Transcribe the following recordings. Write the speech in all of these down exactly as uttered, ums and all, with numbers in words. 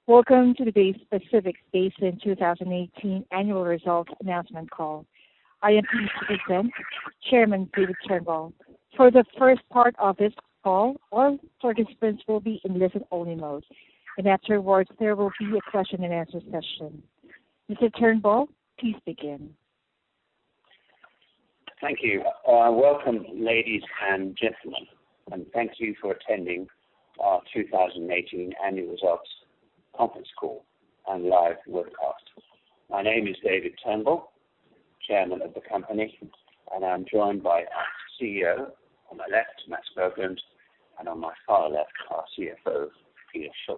Welcome to today's Pacific Basin twenty eighteen Annual Results Announcement Call. I am pleased to present Chairman David Turnbull. For the first part of this call, all participants will be in listen-only mode, and afterwards there will be a question-and-answer session. Mister Turnbull, please begin. Thank you. Uh, welcome, ladies and gentlemen, and thank you for attending our two thousand eighteen Annual Results Conference Call and live webcast. My name is David Turnbull, Chairman of the company, and I'm joined by our C E O on my left, Mats Berglund, and on my far left, our C F O, Peter Schultz.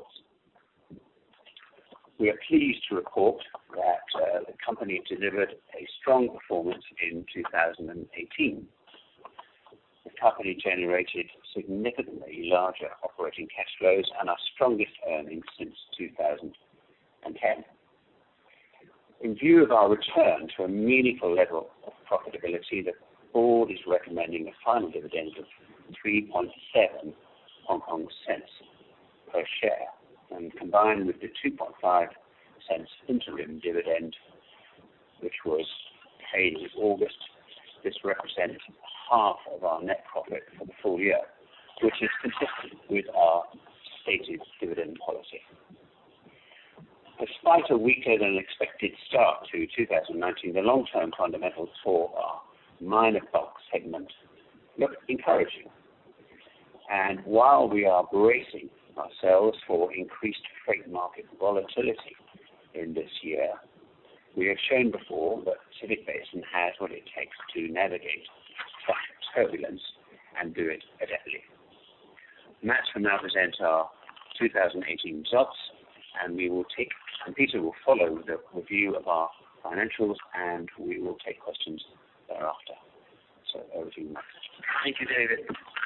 We are pleased to report that uh, the company delivered a strong performance in two thousand eighteen. The company generated significantly larger operating cash flows and our strongest earnings since two thousand ten. In view of our return to a meaningful level of profitability, the board is recommending a final dividend of three point seven Hong Kong cents per share, and combined with the two point five cents interim dividend, which was paid in August, this represents half of our net profit for the full year, which is consistent with our stated dividend policy. Despite a weaker than expected start to two thousand nineteen, the long-term fundamentals for our minor bulk segment look encouraging. And while we are bracing ourselves for increased freight market volatility in this year, we have shown before that Pacific Basin has what it takes to navigate such turbulence and do it adeptly. Matt will now present our two thousand eighteen results, and we will take, and Peter will follow with a review of our financials, and we will take questions thereafter. So over to you, Matt. Thank you, David.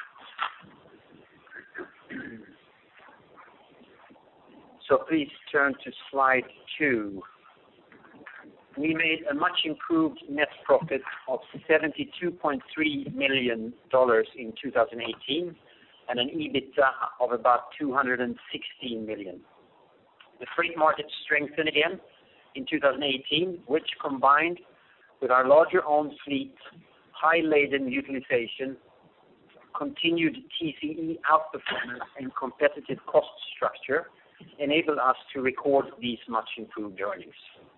So please turn to slide two. We made a much improved net profit of seventy-two point three million dollars in two thousand eighteen and an EBITDA of about two hundred sixteen million dollars. The freight market strengthened again in two thousand eighteen, which combined with our larger owned fleet, high laden utilization, continued T C E outperformance and competitive cost structure enabled us to record these much improved earnings.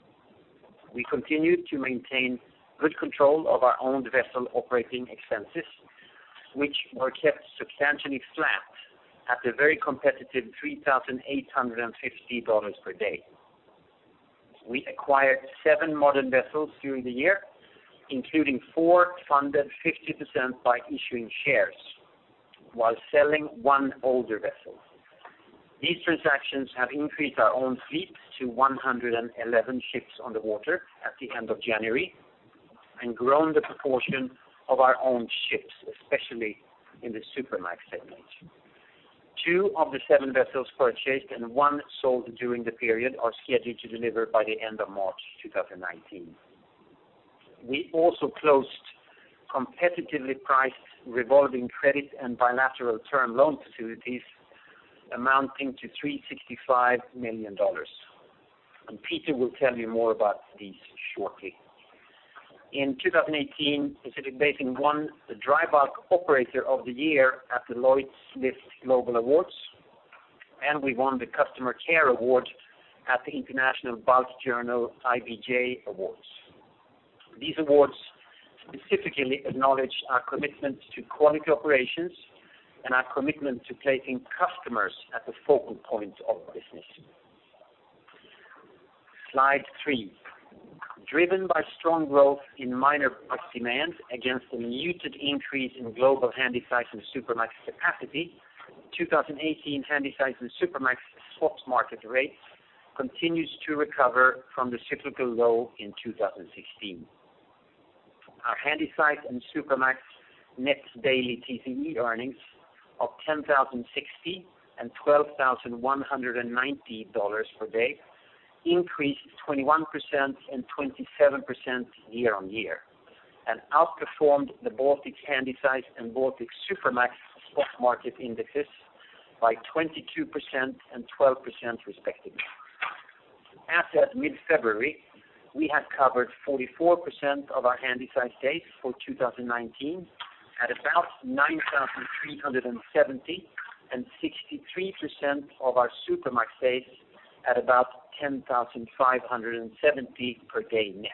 We continued to maintain good control of our owned vessel operating expenses, which were kept substantially flat at the very competitive three thousand eight hundred fifty dollars per day. We acquired seven modern vessels during the year, including four funded fifty percent by issuing shares, while selling one older vessel. These transactions have increased our own fleet to one hundred eleven ships on the water at the end of January and grown the proportion of our own ships, especially in the Supramax segment. Two of the seven vessels purchased and one sold during the period are scheduled to deliver by the end of March two thousand nineteen. We also closed competitively priced revolving credit and bilateral term loan facilities amounting to three hundred sixty-five million dollars. And Peter will tell you more about these shortly. In two thousand eighteen, Pacific Basin won the Dry Bulk Operator of the Year at the Lloyd's List Global Awards, and we won the Customer Care Award at the International Bulk Journal I B J Awards. These awards specifically acknowledge our commitment to quality operations and our commitment to placing customers at the focal point of business. Slide three. Driven by strong growth in minor bulk demand against a muted increase in global Handysize and Supramax capacity, two thousand eighteen Handysize and Supramax spot market rates continues to recover from the cyclical low in two thousand sixteen. Our Handysize and Supramax net daily T C E earnings of ten thousand sixty and twelve thousand one hundred ninety dollars per day increased twenty-one percent and twenty-seven percent year on year, and outperformed the Baltic Handysize and Baltic Supramax spot market indexes by twenty-two percent and twelve percent respectively. As at mid-February, we had covered forty-four percent of our Handysize days for two thousand nineteen at about nine thousand three hundred seventy and sixty-three percent of our Supramax days at about ten thousand five hundred seventy per day net.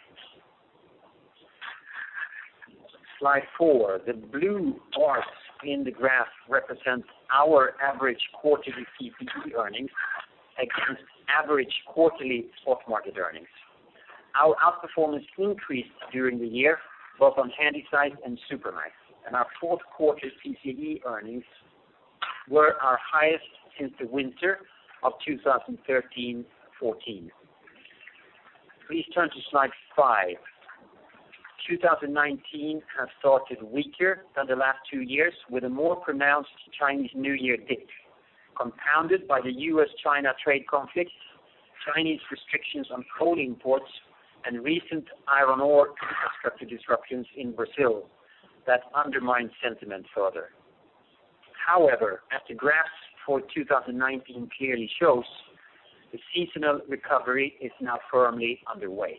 Slide four. The blue bars in the graph represent our average quarterly T C E earnings against average quarterly spot market earnings. Our outperformance increased during the year, both on Handysize and Supramax, and our fourth quarter T C E earnings were our highest since the winter of two thousand thirteen fourteen. Please turn to slide five. two thousand nineteen has started weaker than the last two years with a more pronounced Chinese New Year dip, compounded by the U S China trade conflict, Chinese restrictions on coal imports, and recent iron ore infrastructure disruptions in Brazil that undermine sentiment further. However, as the graphs for two thousand nineteen clearly shows, the seasonal recovery is now firmly underway.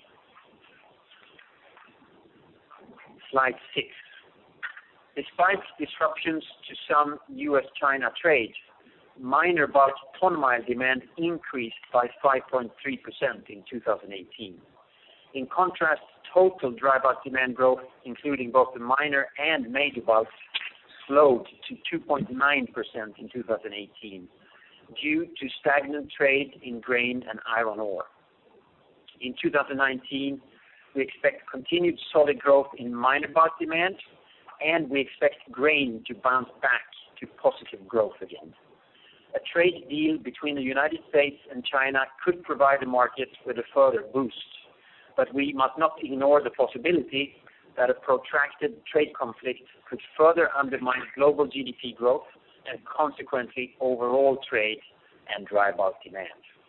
Slide six. Despite disruptions to some U S China trade, minor bulk ton-mile demand increased by five point three percent in two thousand eighteen. In contrast, total dry bulk demand growth, including both the minor and major bulks, slowed to two point nine percent in two thousand eighteen due to stagnant trade in grain and iron ore. In two thousand nineteen, we expect continued solid growth in minor bulk demand, and we expect grain to bounce back to positive growth again. A trade deal between the United States and China could provide the market with a further boost, but we must not ignore the possibility that a protracted trade conflict could further undermine global G D P growth and consequently overall trade and dry bulk demand.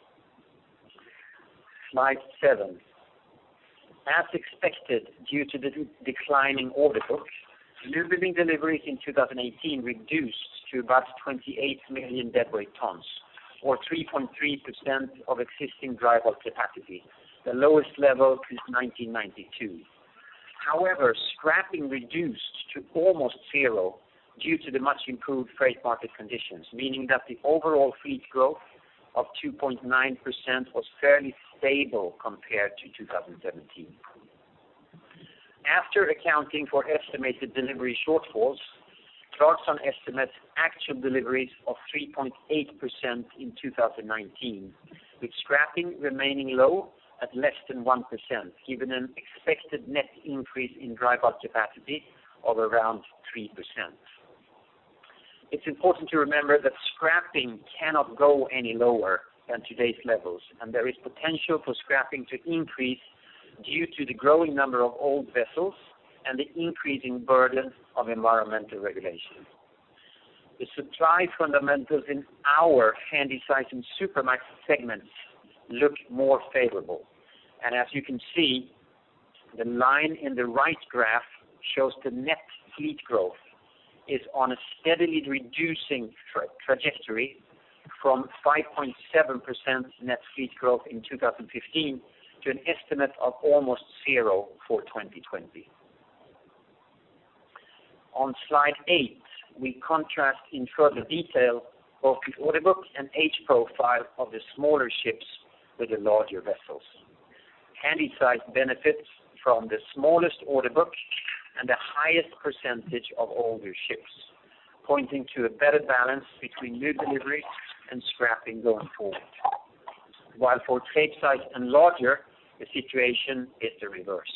Slide seven. As expected, due to the de- declining order book, newbuilding deliveries in two thousand eighteen reduced to about twenty-eight million deadweight tons, or three point three percent of existing dry bulk capacity, the lowest level since nineteen ninety-two. However, scrapping reduced to almost zero due to the much improved freight market conditions, meaning that the overall fleet growth of two point nine percent was fairly stable compared to two thousand seventeen. After accounting for estimated delivery shortfalls, Clarkson estimates actual deliveries of three point eight percent in two thousand nineteen, with scrapping remaining low at less than one percent, given an expected net increase in dry bulk capacity of around three percent. It's important to remember that scrapping cannot go any lower than today's levels, and there is potential for scrapping to increase due to the growing number of old vessels and the increasing burden of environmental regulation. The supply fundamentals in our Handysize and Supramax segments look more favorable. And as you can see, the line in the right graph shows the net fleet growth is on a steadily reducing tra- trajectory from five point seven percent net fleet growth in two thousand fifteen to an estimate of almost zero for twenty twenty. On slide eight, we contrast in further detail both the order book and age profile of the smaller ships with the larger vessels. Handysize benefits from the smallest order book and the highest percentage of older ships, pointing to a better balance between new deliveries and scrapping going forward. While for Capesize and larger, the situation is the reverse.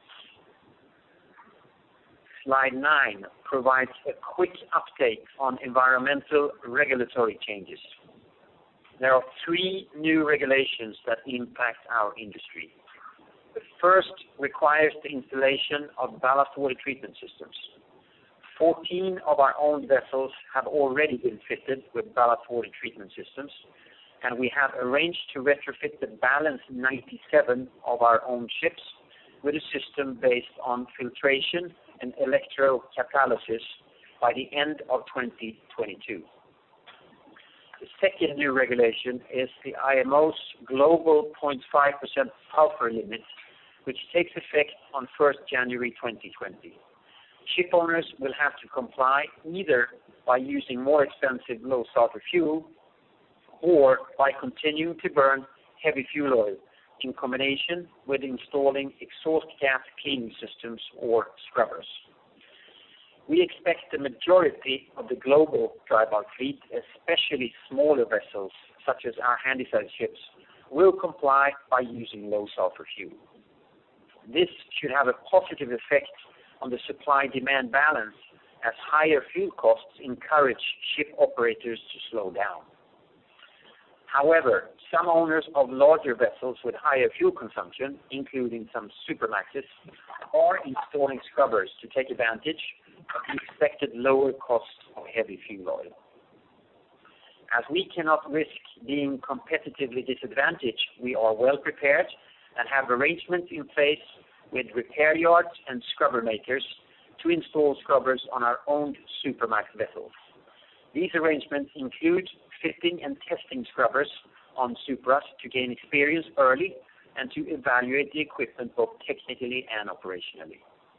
Slide nine provides a quick update on environmental regulatory changes. There are three new regulations that impact our industry. The first requires the installation of ballast water treatment systems. fourteen of our owned vessels have already been fitted with ballast water treatment systems, and we have arranged to retrofit the balance ninety-seven of our own ships with a system based on filtration and electrocatalysis by the end of twenty twenty-two. The second new regulation is the I M O's global zero point five percent sulfur limit, which takes effect on first January twenty twenty. Ship owners will have to comply either by using more expensive low sulfur fuel or by continuing to burn heavy fuel oil in combination with installing exhaust gas cleaning systems or scrubbers. We expect the majority of the global dry bulk fleet, especially smaller vessels such as our handysize ships, will comply by using low sulfur fuel. This should have a positive effect on the supply-demand balance, as higher fuel costs encourage ship operators to slow down. However, some owners of larger vessels with higher fuel consumption, including some Supramaxes, are installing scrubbers to take advantage of the expected lower cost of heavy fuel oil. As we cannot risk being competitively disadvantaged, we are well prepared and have arrangements in place with repair yards and scrubber makers to install scrubbers on our own Supramax vessels. These arrangements include fitting and testing scrubbers on Supras to gain experience early and to evaluate the equipment both technically and operationally.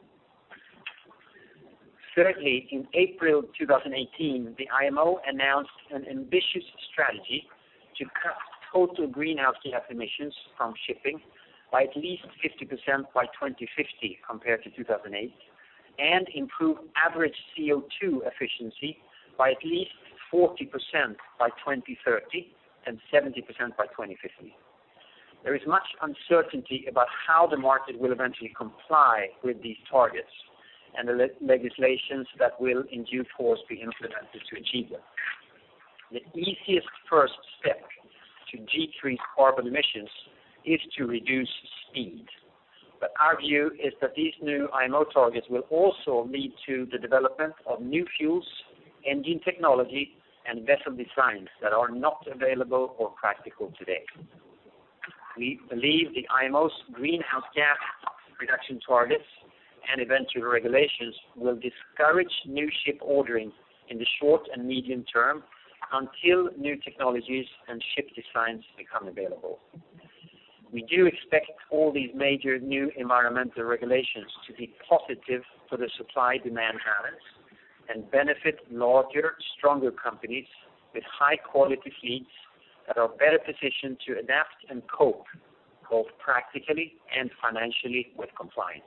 Thirdly, in April twenty eighteen, the I M O announced an ambitious strategy to cut total greenhouse gas emissions from shipping by at least fifty percent by twenty fifty compared to two thousand eight, and improve average C O two efficiency by at least forty percent by twenty thirty and seventy percent by twenty fifty. There is much uncertainty about how the market will eventually comply with these targets and the le- legislations that will in due course be implemented to achieve them. The easiest first step to decrease carbon emissions is to reduce speed. But our view is that these new I M O targets will also lead to the development of new fuels, engine technology, and vessel designs that are not available or practical today. We believe the I M O's greenhouse gas reduction targets and eventual regulations will discourage new ship ordering in the short and medium term until new technologies and ship designs become available. We do expect all these major new environmental regulations to be positive for the supply-demand balance and benefit larger, stronger companies with high-quality fleets that are better positioned to adapt and cope both practically and financially with compliance.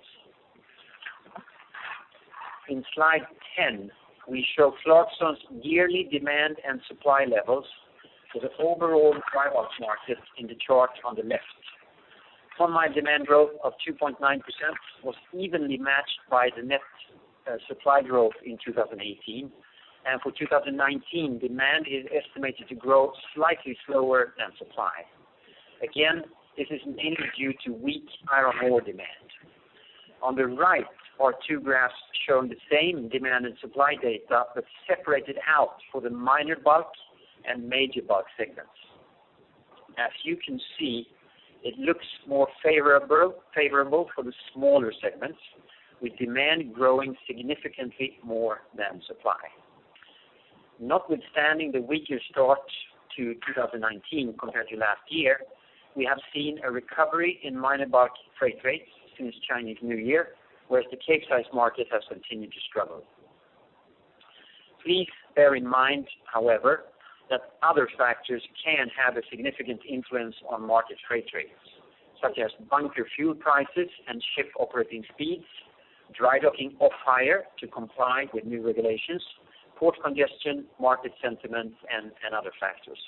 In slide ten, we show Clarksons' yearly demand and supply levels for the overall dry bulk market in the chart on the left. Ton-mile demand growth of two point nine percent was evenly matched by the net uh, supply growth in two thousand eighteen, and for two thousand nineteen, demand is estimated to grow slightly slower than supply. Again, this is mainly due to weak iron ore demand. On the right are two graphs showing the same demand and supply data, but separated out for the minor bulk and major bulk segments. As you can see, it looks more favorable, favorable for the smaller segments, with demand growing significantly more than supply. Notwithstanding the weaker start to two thousand nineteen compared to last year, we have seen a recovery in minor bulk freight rates since Chinese New Year, whereas the Capesize market has continued to struggle. Please bear in mind, however, that other factors can have a significant influence on market freight rates, such as bunker fuel prices and ship operating speeds, dry docking off-hire to comply with new regulations, port congestion, market sentiment, and, and other factors.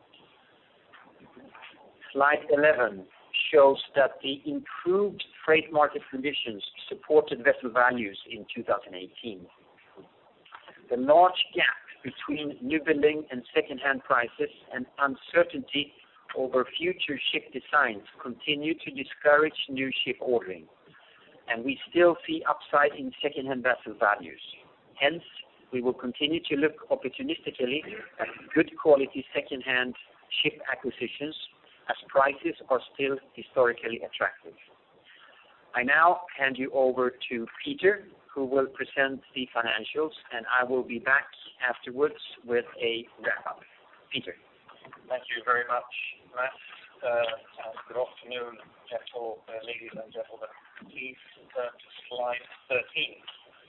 Slide eleven shows that the improved freight market conditions supported vessel values in two thousand eighteen. The large gap between newbuilding and second-hand prices and uncertainty over future ship designs continue to discourage new ship ordering, and we still see upside in second-hand vessel values. Hence, we will continue to look opportunistically at good quality second-hand ship acquisitions as prices are still historically attractive. I now hand you over to Peter, who will present the financials, and I will be back afterwards with a wrap-up. Peter. Thank you very much, Matt. Uh, and good afternoon, gentle uh, ladies and gentlemen. Please turn to slide thirteen.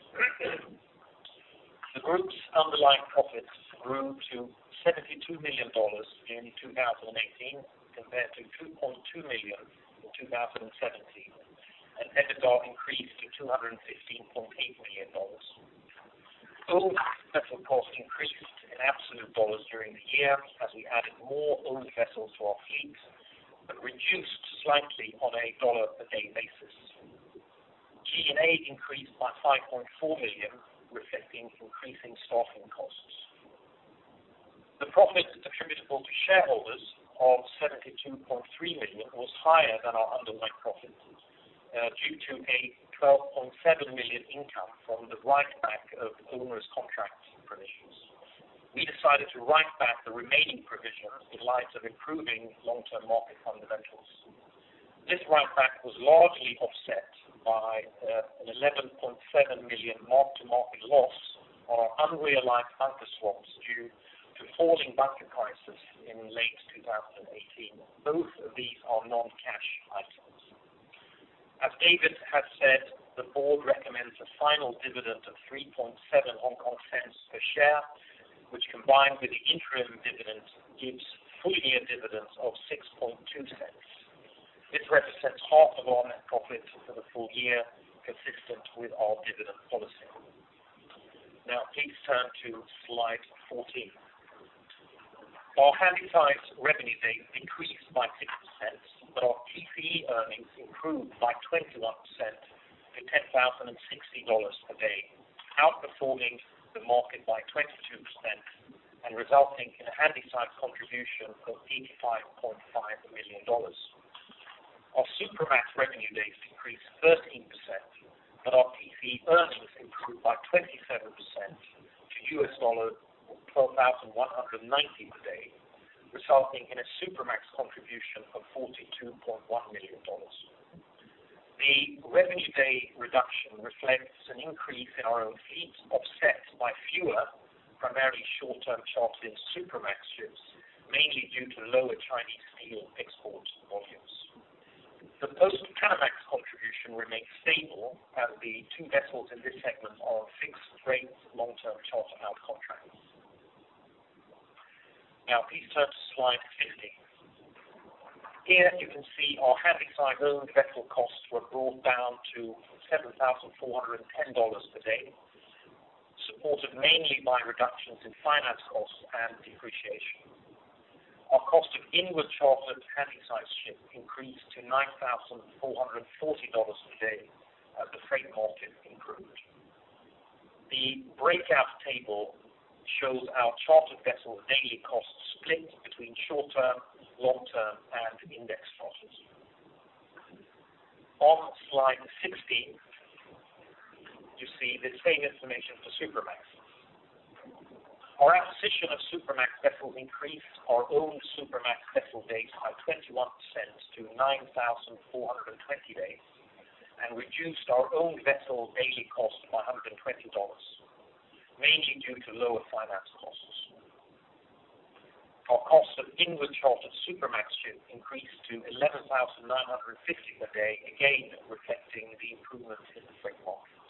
The group's underlying profits grew to seventy-two million dollars in two thousand eighteen compared to two point two million dollars in two thousand seventeen, and EBITDA increased to two hundred fifteen point eight million dollars. Owned vessel costs increased in absolute dollars during the year as we added more owned vessels to our fleet, but reduced slightly on a dollar per day basis. G and A increased by five point four million dollars, reflecting increasing staffing costs. The profit attributable to shareholders of seventy-two point three million dollars was higher than our underlying profit uh, due to a twelve point seven million dollars income from the write-back of onerous contract provisions. We decided to write back the remaining provisions in light of improving long-term market fundamentals. This write-back was largely offset by uh, an eleven point seven million dollars mark-to-market loss on our unrealized bunker swaps due to falling bunker prices in late two thousand eighteen. Both of these are non-cash items. As David has said, the board recommends a final dividend of three point seven Hong Kong cents per share, which combined with the interim dividend gives full-year dividends of six point two cents. This represents half of our net profit for the full year, consistent with our dividend policy. Now, please turn to slide fourteen. Our Handysize revenue days decreased by six percent, but our T C E earnings improved by twenty-one percent to ten thousand sixty dollars per day, outperforming the market by twenty-two percent and resulting in a Handysize contribution of eighty-five point five million dollars. Our Supramax revenue days decreased thirteen percent, but our T C E earnings improved by twenty-seven percent to U S dollar twelve thousand one hundred ninety per day, resulting in a Supramax contribution of forty-two point one million dollars. The revenue day reduction reflects an increase in our own fleet, offset by fewer, primarily short-term chartered Supramax ships, mainly due to lower Chinese steel export volumes. The post-Panamax contribution remains stable as the two vessels in this segment are on fixed-rate long-term charter-out contracts. Now, please turn to slide fifty. Here you can see our Handysize owned vessel costs were brought down to seven thousand four hundred ten dollars per day, supported mainly by reductions in finance costs and depreciation. Our cost of inward chartered Handysize ship increased to nine thousand four hundred forty dollars per day as the freight market improved. The breakout table shows our chartered vessels' daily costs split between short-term, long-term, and index charters. On slide sixteen, you see the same information for Supramax. Our acquisition of Supramax vessels increased our own Supramax vessel days by twenty-one percent to nine thousand four hundred twenty days and reduced our own vessel daily cost by one hundred twenty dollars, mainly due to lower finance costs. Our cost of inward chartered Supramax ship increased to eleven thousand nine hundred fifty dollars per day, again reflecting the improvement in the freight market.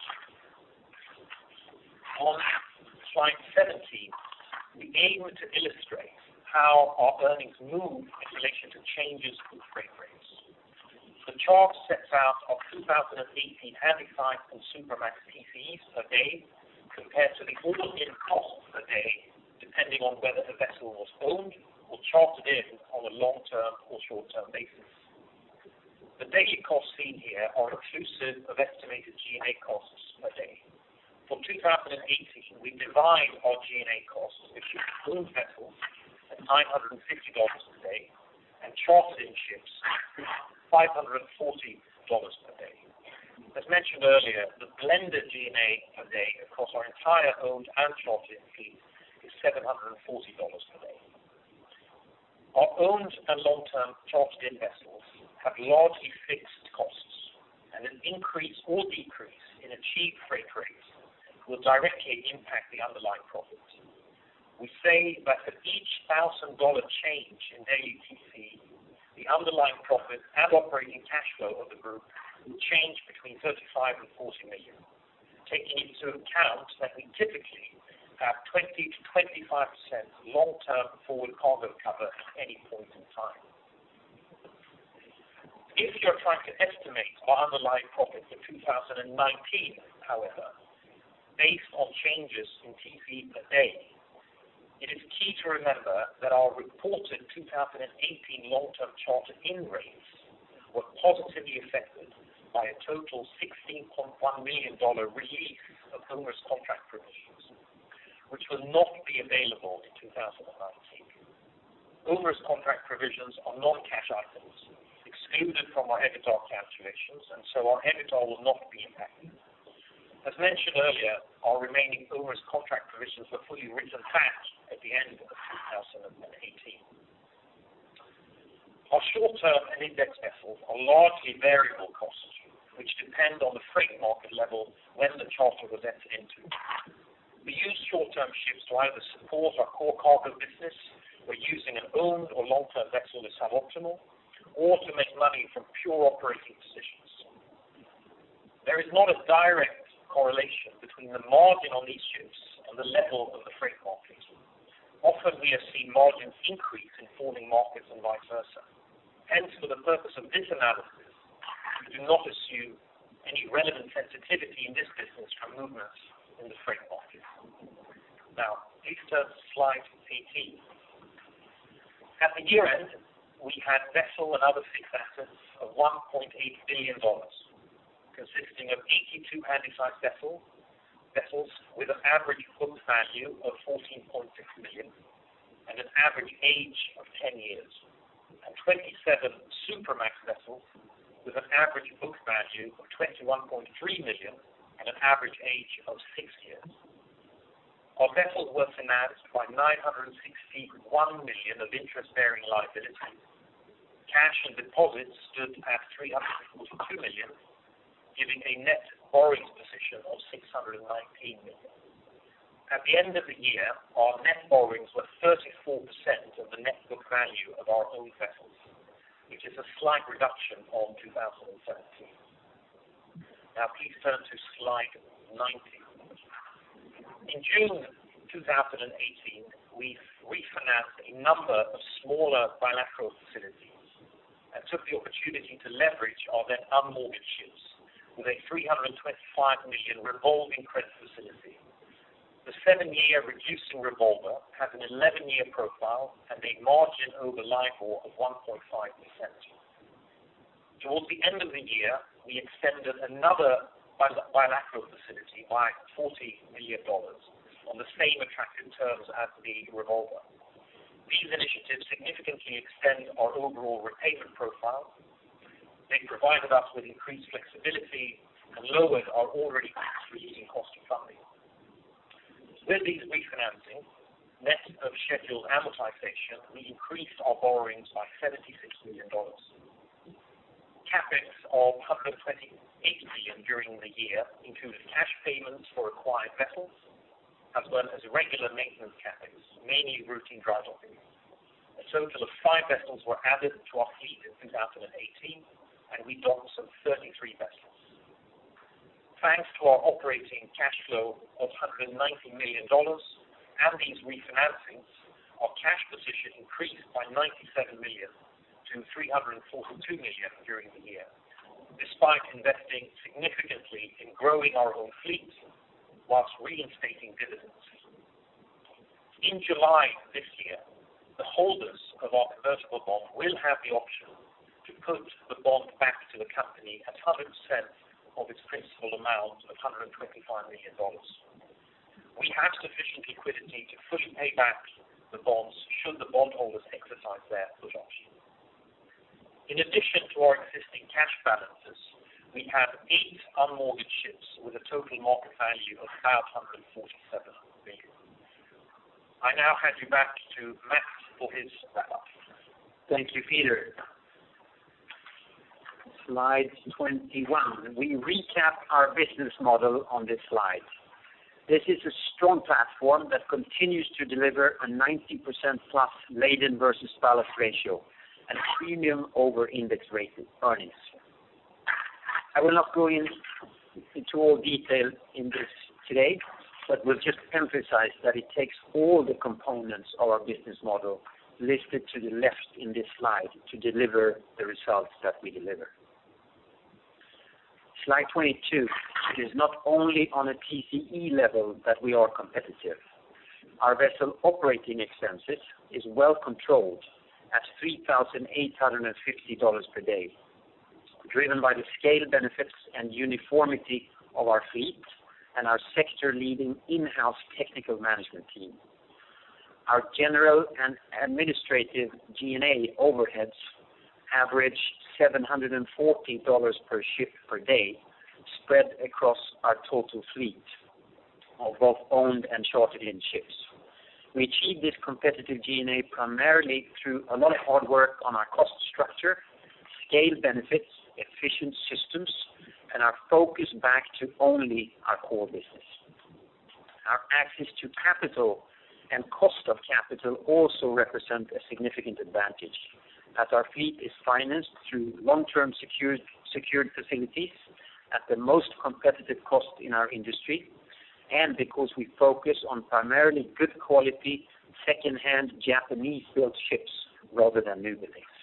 On slide seventeen, we aim to illustrate how our earnings move in relation to changes in freight rates. The chart sets out our two thousand eighteen Handysize and Supramax T C Es per day compared to the all-in cost per day, depending on whether the vessel was owned or chartered in on a long-term or short-term basis. The daily costs seen here are inclusive of estimated G and A costs per day. For two thousand eighteen, we divide our G and A costs between owned vessels at nine hundred fifty dollars per day and chartered-in ships at five hundred forty dollars per day. As mentioned earlier, the blended G and A per day across our entire owned and chartered-in fleet is seven hundred forty dollars per day. Our owned and long-term chartered-in vessels have largely fixed costs, and an increase or decrease in achieved freight rates will directly impact the underlying profit. we say that for each thousand dollar change in daily T C, the underlying profit and operating cash flow of the group will change between thirty-five and forty million, taking into account that we typically have twenty to twenty-five percent long-term forward cargo cover at any point in time. If you're trying to estimate our underlying profit for two thousand nineteen, however, based on changes in T C per day, it is key to remember that our reported two thousand eighteen long-term charter-in rates were positively affected by a total sixteen point one million dollars release of onerous contract provisions, which will not be available in two thousand nineteen. Onerous contract provisions are non-cash items, excluded from our EBITDA calculations, and so our EBITDA will not be impacted. As mentioned earlier, our remaining onerous contract provisions were fully written back at the end of two thousand eighteen. Our short-term and index vessels are largely variable costs, which depend on the freight market level when the charter was entered into. We use short-term ships to either support our core cargo business, where using an owned or long-term vessel is suboptimal, or to make money from pure operating positions. There is not a direct correlation between the margin on these ships and the level of the freight market. Often we have seen margins increase in falling markets and vice versa. Hence, for the purpose of this analysis, we do not assume any relevant sensitivity in this business from movements in the freight market. Now, please turn to slide eighteen. At the year end, we had vessel and other fixed assets of one point eight billion dollars. Consisting of eighty-two handysize vessels, vessels with an average book value of fourteen point six million and an average age of ten years, and twenty-seven Supramax vessels with an average book value of twenty-one point three million and an average age of six years. Our vessels were financed by nine hundred sixty-one million of interest-bearing liabilities. Cash and deposits stood at three hundred forty-two million. Giving a net borrowings position of six hundred nineteen million. At the end of the year, our net borrowings were thirty-four percent of the net book value of our own vessels, which is a slight reduction on two thousand seventeen. Now please turn to slide nineteen. In June two thousand eighteen, we refinanced a number of smaller bilateral facilities and took the opportunity to leverage our then unmortgaged ships with a three hundred twenty-five million revolving credit facility. The seven-year reducing revolver has an eleven-year profile and a margin over LIBOR of one point five percent. Towards the end of the year, we extended another bilateral facility by forty million dollars on the same attractive terms as the revolver. These initiatives significantly extend our overall repayment profile. They provided us with increased flexibility and lowered our already increasing cost of funding. With these refinancings, net of scheduled amortization, we increased our borrowings by seventy-six million dollars. Capex of one hundred twenty-eight million dollars during the year included cash payments for acquired vessels, as well as regular maintenance capex, mainly routine dry docking. A total of five vessels were added to our fleet in two thousand eighteen, and we docked some thirty-three vessels. Thanks to our operating cash flow of one hundred ninety million dollars and these refinancings, our cash position increased by ninety-seven million dollars to three hundred forty-two million dollars during the year, despite investing significantly in growing our own fleet whilst reinstating dividends. In July this year, the holders of our convertible bond will have the option to put the bond back to the company at one hundred percent of its principal amount of one hundred twenty-five million dollars. We have sufficient liquidity to fully pay back the bonds should the bondholders exercise their put option. In addition to our existing cash balances, we have eight unmortgaged ships with a total market value of about one hundred forty-seven million dollars. I now hand you back to Matt for his wrap-up. Thank you, Peter. Slide twenty-one. We recap our business model on this slide. This is a strong platform that continues to deliver a ninety percent plus laden versus ballast ratio and premium over index rated earnings. I will not go in, into all detail in this today, but will just emphasize that it takes all the components of our business model listed to the left in this slide to deliver the results that we deliver. Slide twenty-two. It is not only on a T C E level that we are competitive. Our vessel operating expenses is well controlled at three thousand eight hundred fifty dollars per day, driven by the scale benefits and uniformity of our fleet and our sector-leading in-house technical management team. Our general and administrative G and A overheads average seven hundred forty dollars per ship per day, spread across our total fleet of both owned and chartered-in ships. We achieve this competitive G and A primarily through a lot of hard work on our cost structure, scale benefits, efficient systems, and our focus back to only our core business. Our access to capital and cost of capital also represent a significant advantage, as our fleet is financed through long-term secured, secured facilities at the most competitive cost in our industry, and because we focus on primarily good quality, second-hand Japanese-built ships rather than new buildings.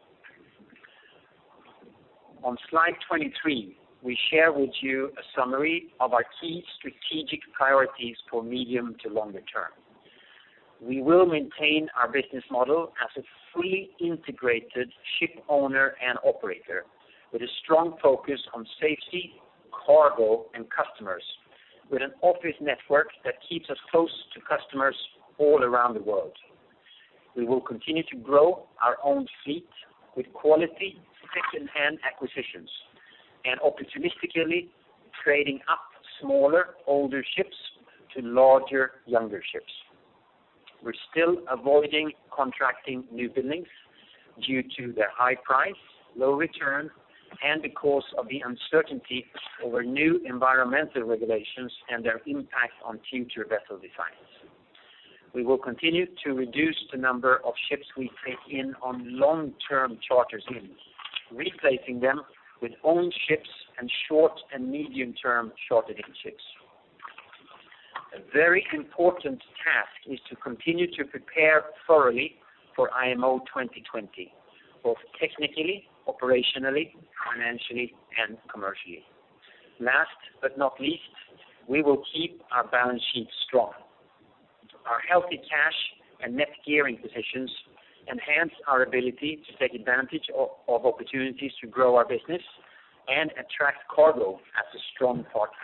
On slide twenty-three, we share with you a summary of our key strategic priorities for medium to longer term. We will maintain our business model as a fully integrated ship owner and operator with a strong focus on safety, cargo, and customers, with an office network that keeps us close to customers all around the world. We will continue to grow our own fleet with quality second-hand acquisitions and opportunistically trading up smaller, older ships to larger, younger ships. We're still avoiding contracting new buildings due to their high price, low return, and because of the uncertainty over new environmental regulations and their impact on future vessel designs. We will continue to reduce the number of ships we take in on long-term charters in, replacing them with owned ships and short and medium-term chartered-in ships. A very important task is to continue to prepare thoroughly for I M O twenty twenty, both technically, operationally, financially, and commercially. Last but not least, we will keep our balance sheet strong. Our healthy cash and net gearing positions enhance our ability to take advantage of, of opportunities to grow our business and attract cargo as a strong partner.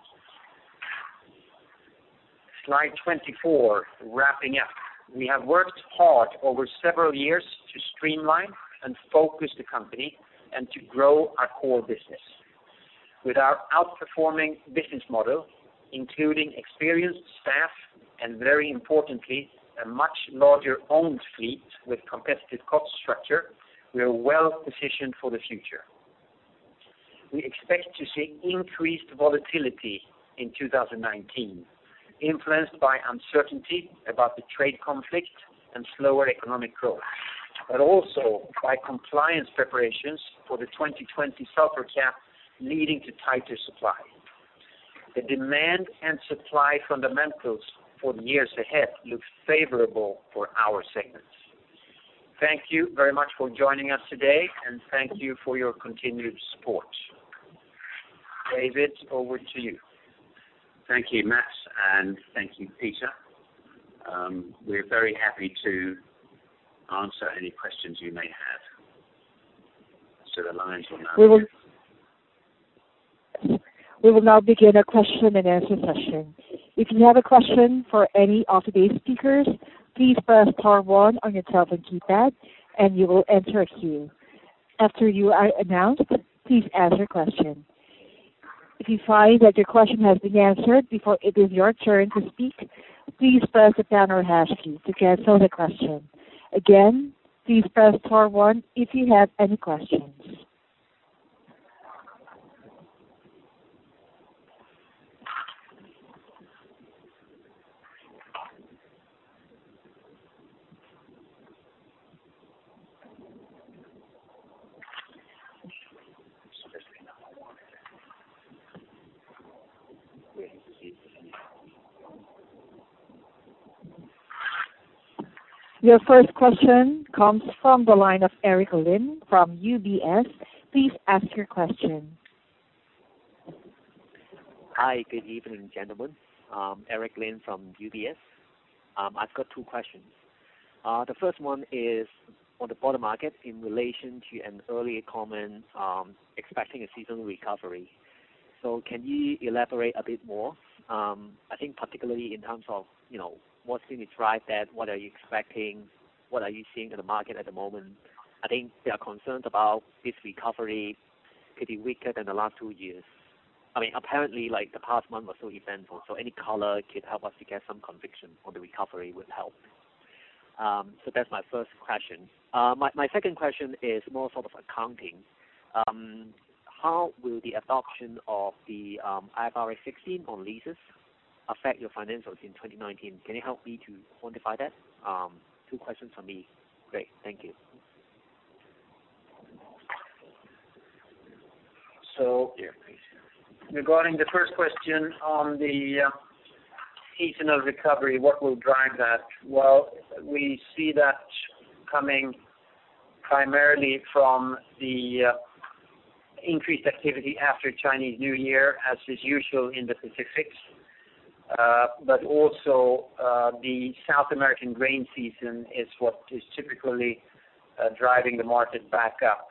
Slide twenty-four, wrapping up. We have worked hard over several years to streamline and focus the company and to grow our core business. With our outperforming business model, including experienced staff and, very importantly, a much larger owned fleet with competitive cost structure, we are well positioned for the future. We expect to see increased volatility in two thousand nineteen, influenced by uncertainty about the trade conflict and slower economic growth, but also by compliance preparations for the twenty twenty sulfur cap leading to tighter supply. The demand and supply fundamentals for the years ahead look favorable for our segments. Thank you very much for joining us today, and thank you for your continued support. David, over to you. Thank you, Mats, and thank you, Peter. Um, we're very happy to answer any questions you may have. So the lines will now... We will, we will now begin a question and answer session. If you have a question for any of today's speakers, please press star one on your telephone keypad and you will enter a queue. After you are announced, please ask your question. If you find that your question has been answered before it is your turn to speak, please press the pound or hash key to cancel the question. Again, please press star one if you have any questions. Your first question comes from the line of Eric Lin from U B S. Please ask your question. Hi, good evening, gentlemen. Um, Eric Lin from U B S. Um, I've got two questions. Uh, the first one is on the border market in relation to an earlier comment um, expecting a seasonal recovery. So can you elaborate a bit more? Um, I think particularly in terms of, you know, what's going to drive that, what are you expecting, what are you seeing in the market at the moment? I think there are concerns about this recovery could be weaker than the last two years. I mean, apparently, like, the past month was so eventful, so any color could help us to get some conviction on the recovery would help. Um, so that's my first question. Uh, my, my second question is more sort of accounting. Um, how will the adoption of the um, I F R S sixteen on leases affect your financials in twenty nineteen? Can you help me to quantify that? Um, two questions from me. Great, thank you. So, regarding the first question on the uh, seasonal recovery, what will drive that? Well, we see that coming primarily from the uh, increased activity after Chinese New Year, as is usual in the Pacific, uh, but also uh, the South American grain season is what is typically uh, driving the market back up.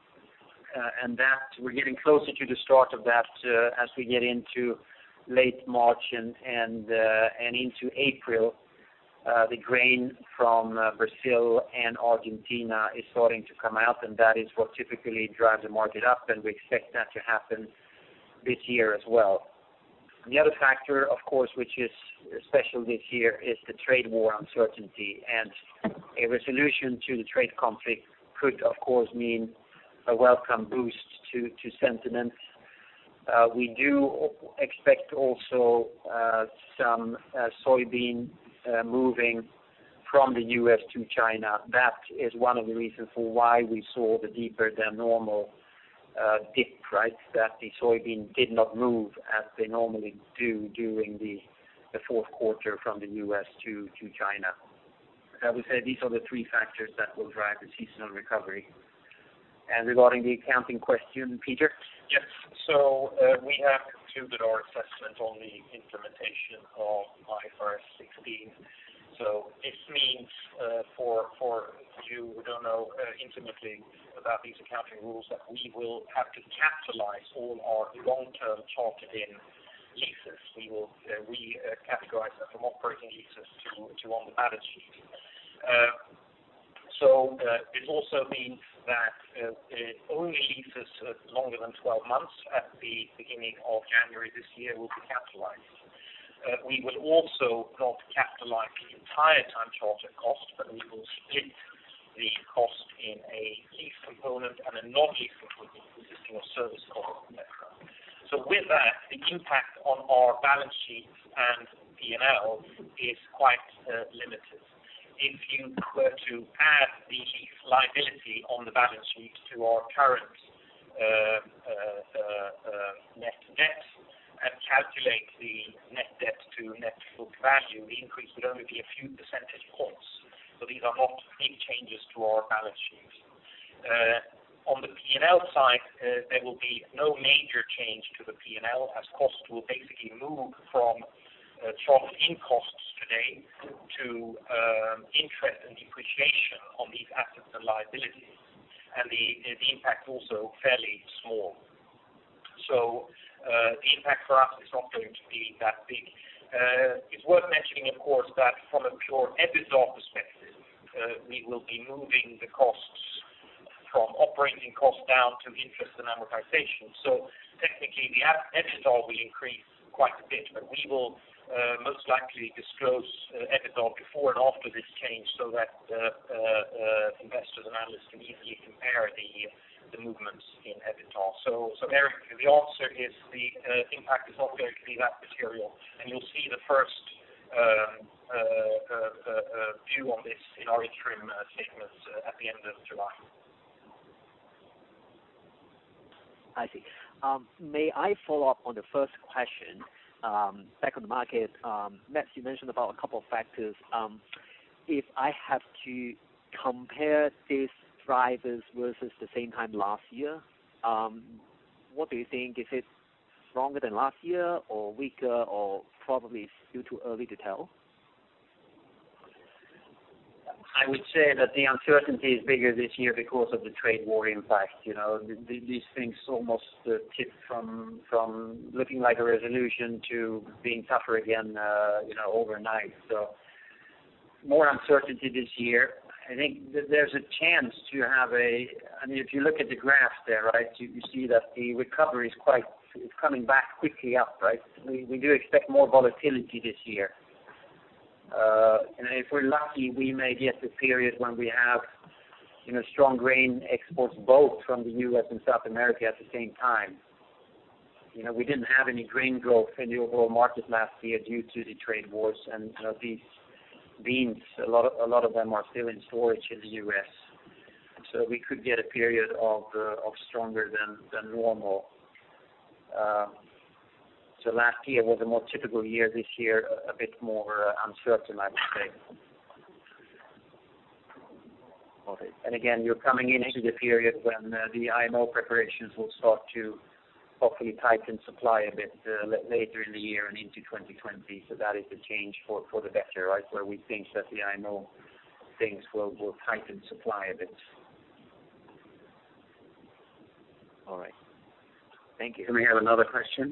Uh, and that we're getting closer to the start of that uh, as we get into late March and and, uh, and into April. Uh, the grain from uh, Brazil and Argentina is starting to come out, and that is what typically drives the market up, and we expect that to happen this year as well. The other factor, of course, which is special this year, is the trade war uncertainty, and a resolution to the trade conflict could, of course, mean a welcome boost to, to sentiment. Uh, we do expect also uh, some uh, soybean uh, moving from the U S to China. That is one of the reasons for why we saw the deeper than normal uh, dip, right? That the soybean did not move as they normally do during the, the fourth quarter from the U S to, to China. I would say these are the three factors that will drive the seasonal recovery. And regarding the accounting question, Peter? Yes, so uh, we have concluded our assessment on the implementation of I F R S sixteen. So this means uh, for for you who don't know uh, intimately about these accounting rules that we will have to capitalize all our long-term chartered-in leases. We will uh, we uh, categorize them from operating leases to, to on the balance sheet. Uh, So uh, it also means that uh, uh, only leases uh, longer than twelve months at the beginning of January this year will be capitalized. Uh, we will also not capitalize the entire time charter cost, but we will split the cost in a lease component and a non-lease component consisting of service costs, et cetera. So with that, the impact on our balance sheet and P and L is quite uh, limited. If you were to add the lease liability on the balance sheet to our current uh, uh, uh, uh, net debt and calculate the net debt to net book value, the increase would only be a few percentage points. So these are not big changes to our balance sheet. Uh, on the P and L side, uh, there will be no major change to the P and L as costs will basically move from Uh, chartered-in costs today to um, interest and depreciation on these assets and liabilities, and the the impact also fairly small. So uh, the impact for us is not going to be that big. Uh, it's worth mentioning, of course, that from a pure EBITDA perspective, uh, we will be moving the costs from operating costs down to interest and amortization. So technically, the EBITDA will increase quite a bit, but we will Uh, most likely disclose uh, EBITDA before and after this change so that uh, uh, uh, investors and analysts can easily compare the the movements in EBITDA. So, so Eric, the answer is the uh, impact is not going to be that material, and you'll see the first um, uh, uh, uh, uh, view on this in our interim uh, statements uh, at the end of July. I see. Um, may I follow up on the first question? Um, back on the market, um, Matt, you mentioned about a couple of factors. Um, if I have to compare these drivers versus the same time last year, um, what do you think? Is it stronger than last year or weaker, or probably still too early to tell? I would say that the uncertainty is bigger this year because of the trade war impact. You know, th- th- these things almost uh, tip from from looking like a resolution to being tougher again, uh, you know, overnight. So more uncertainty this year. I think that there's a chance to have a. I mean, if you look at the graph there, right, you, you see that the recovery is quite it's coming back quickly up, right? We we do expect more volatility this year. Uh, and if we're lucky, we may get a period when we have, you know, strong grain exports both from the U S and South America at the same time. You know, we didn't have any grain growth in the overall market last year due to the trade wars, and you know, these beans, a lot of a lot of them are still in storage in the U S. So we could get a period of uh, of stronger than than normal. Uh, So last year was a more typical year. This year, a, a bit more uh, uncertain, I would say. Okay. And again, you're coming into the period when uh, the I M O preparations will start to hopefully tighten supply a bit uh, l- later in the year and into twenty twenty. So that is the change for, for the better, right? Where we think that the I M O things will, will tighten supply a bit. All right. Thank you. Can we have another question?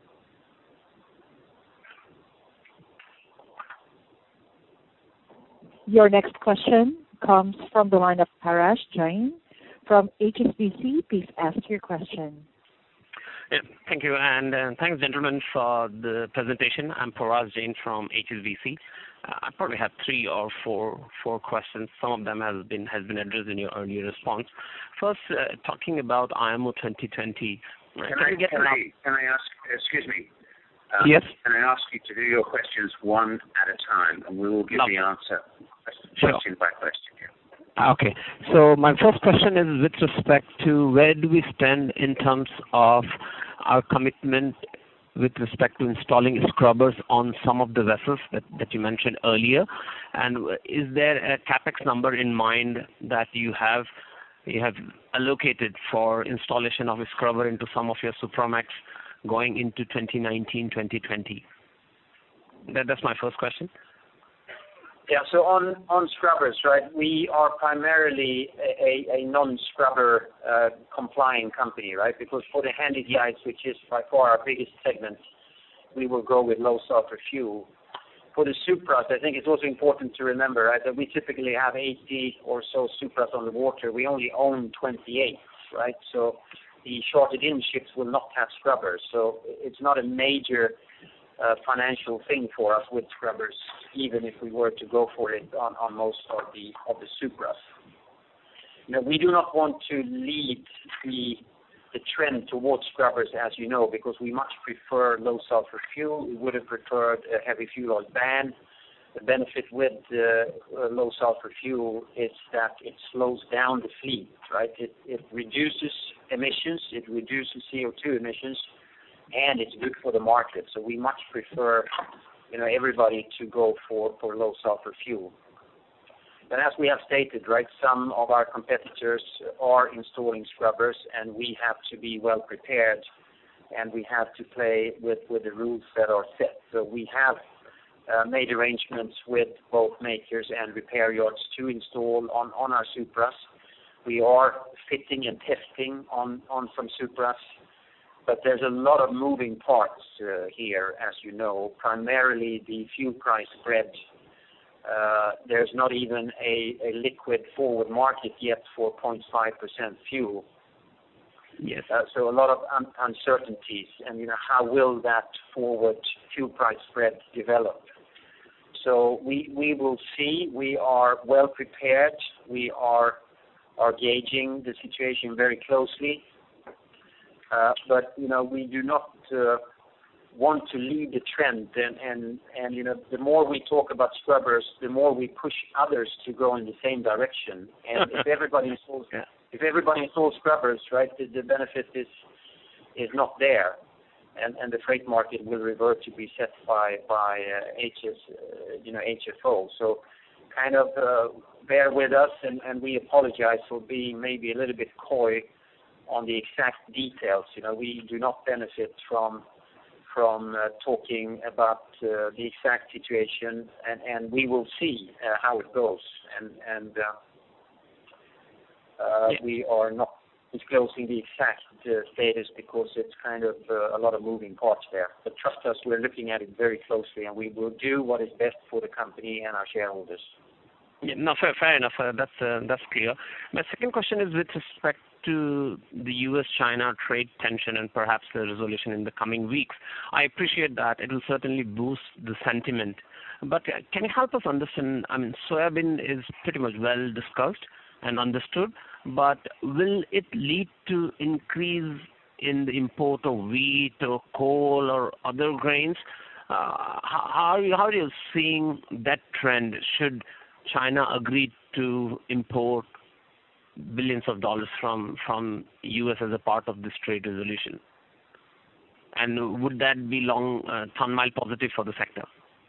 Your next question comes from the line of Parash Jain from H S B C. Please ask your question. Yeah, thank you, and uh, thanks, gentlemen, for the presentation. I'm Parash Jain from H S B C. Uh, I probably have three or four four questions. Some of them has been has been addressed in your earlier response. First, uh, talking about I M O twenty twenty. Uh, Can, can I, we get can, an I, can I ask, excuse me, um, Yes. Can I ask you to do your questions one at a time, and we will give Lovely. the answer Sure. question by question here. Okay. So my first question is with respect to where do we stand in terms of our commitment with respect to installing scrubbers on some of the vessels that, that you mentioned earlier, and is there a capex number in mind that you have you have allocated for installation of a scrubber into some of your Supramax going into twenty nineteen, twenty twenty? That, that's my first question. Yeah, so on, on scrubbers, right, we are primarily a, a, a non-scrubber uh, complying company, right, because for the Handysize, which is by far our biggest segment, we will go with low sulfur fuel. For the Supras, I think it's also important to remember, right, that we typically have eighty or so Supras on the water. We only own twenty-eight, right, so the shorted-in ships will not have scrubbers, so it's not a major Uh, financial thing for us with scrubbers, even if we were to go for it on, on most of the of the Supras. You know, we do not want to lead the the trend towards scrubbers, as you know, because we much prefer low sulfur fuel. We would have preferred a heavy fuel oil ban. The benefit with uh, uh, low sulfur fuel is that it slows down the fleet, right? It it reduces emissions, it reduces C O two emissions, and it's good for the market. So we much prefer, you know, everybody to go for, for low sulfur fuel. But as we have stated, right, some of our competitors are installing scrubbers, and we have to be well prepared, and we have to play with, with the rules that are set. So we have uh, made arrangements with both makers and repair yards to install on, on our Supras. We are fitting and testing on, on some Supras. But there's a lot of moving parts uh, here, as you know, primarily the fuel price spread. Uh, there's not even a, a liquid forward market yet for zero point five percent fuel. Yes. Uh, so a lot of un- uncertainties, and you know, how will that forward fuel price spread develop? So we we will see. We are well prepared. We are are gauging the situation very closely. Uh, but, you know, we do not uh, want to lead the trend. And, and, and, you know, the more we talk about scrubbers, the more we push others to go in the same direction. And if everybody installs, yeah. if everybody installs scrubbers, right, the, the benefit is is not there. And, and the freight market will revert to be set by, by uh, H S, uh, you know, H F O. So kind of uh, bear with us, and, and we apologize for being maybe a little bit coy on the exact details. You know, we do not benefit from from uh, talking about uh, the exact situation, and, and we will see uh, how it goes. And, and uh, uh, yeah. we are not disclosing the exact uh, status because it's kind of uh, a lot of moving parts there. But trust us, we're looking at it very closely, and we will do what is best for the company and our shareholders. Yeah, no, fair, fair enough. Uh, that's uh, that's clear. My second question is with respect to the U S China trade tension and perhaps the resolution in the coming weeks. I appreciate that it will certainly boost the sentiment. But uh, can you help us understand? I mean, soybean is pretty much well discussed and understood, but will it lead to increase in the import of wheat or coal or other grains? Uh, how, how are you how are you seeing that trend? Should China agree to import billions of dollars from from U S as a part of this trade resolution? And would that be long uh, ton mile positive for the sector?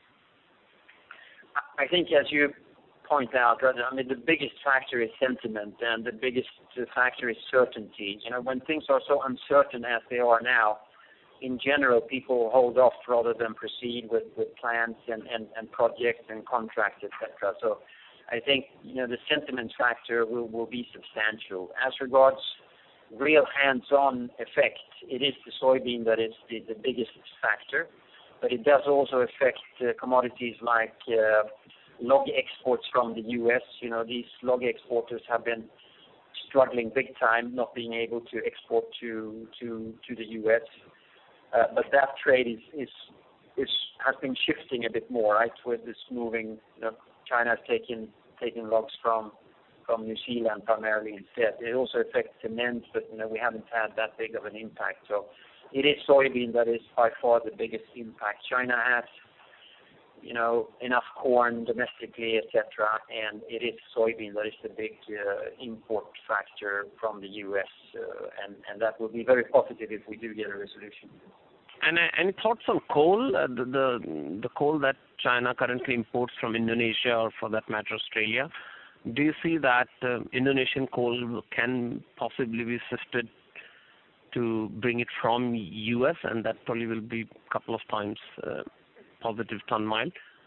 I think, as you point out, I mean, the biggest factor is sentiment, and the biggest factor is certainty. You know, when things are so uncertain as they are now, in general, people hold off rather than proceed with, with plans and, and, and projects and contracts, et cetera. So I think, you know, the sentiment factor will, will be substantial. As regards real hands-on effect, it is the soybean that is the, the biggest factor, but it does also affect uh, commodities like uh, log exports from the U S. You know, these log exporters have been struggling big time, not being able to export to to, to the U S. Uh, but that trade is, is is has been shifting a bit more, right? With this moving, you know, China has taken taken logs from from New Zealand primarily instead. It also affects cement, but you know we haven't had that big of an impact. So it is soybean that is by far the biggest impact. China has, you know, enough corn domestically, et cetera, and it is soybean that is the big uh, import factor from the U S, uh, and and that will be very positive if we do get a resolution. And uh, any thoughts on coal, uh, the, the the coal that China currently imports from Indonesia, or for that matter Australia? Do you see that uh, Indonesian coal can possibly be sifted to bring it from U S, and that probably will be a couple of times uh, positive ton mile?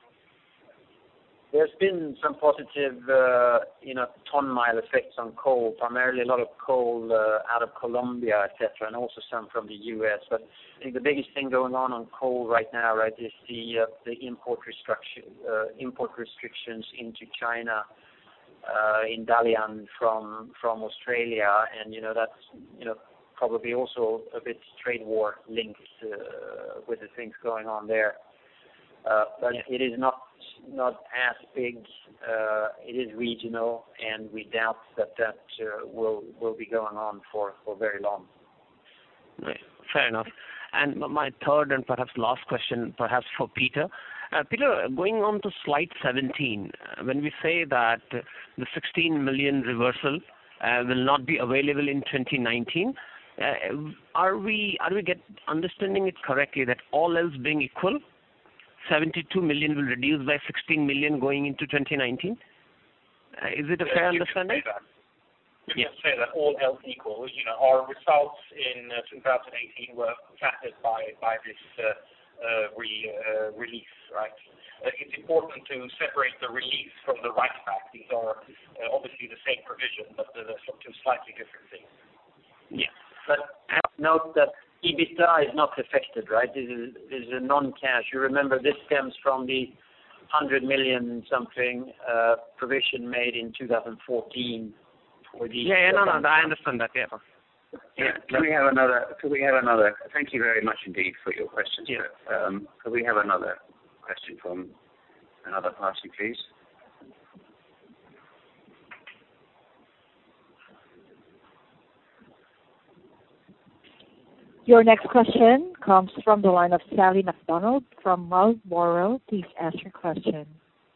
There's been some positive, uh, you know, ton mile effects on coal, primarily a lot of coal uh, out of Colombia, et cetera, and also some from the U S. But I think the biggest thing going on on coal right now, right, is the uh, the import restriction, uh, import restrictions into China uh, in Dalian from from Australia, and you know that's you know probably also a bit trade war linked uh, with the things going on there. Uh, but yeah. It is not not as big. Uh, it is regional, and we doubt that that uh, will will be going on for, for very long. Right. Fair enough. And my third and perhaps last question, perhaps for Peter. Uh, Peter, going on to slide seventeen, uh, when we say that uh, the sixteen million reversal uh, will not be available in twenty nineteen, uh, are we are we get understanding it correctly that all else being equal, seventy-two million will reduce by sixteen million going into twenty nineteen? Uh, is it a yes, fair you understanding? Can say that. You yeah. can say that all else equal. You know, our results in uh, two thousand eighteen were flattered by by this uh, uh, re, uh, release, right? Uh, it's important to separate the release from the write back. These are uh, obviously the same provision, but they're two slightly different things. Yeah. But note that EBITDA is not affected, right? This is, this is a non-cash. You remember this stems from the one hundred million something uh, provision made in two thousand fourteen. For the yeah, yeah, no, no, I understand that, yeah. Yeah, can we have another, could we have another, thank you very much indeed for your questions. Yeah. Um, could we have another question from another party, please? Your next question comes from the line of Sally MacDonald from Marlborough. Please ask your question.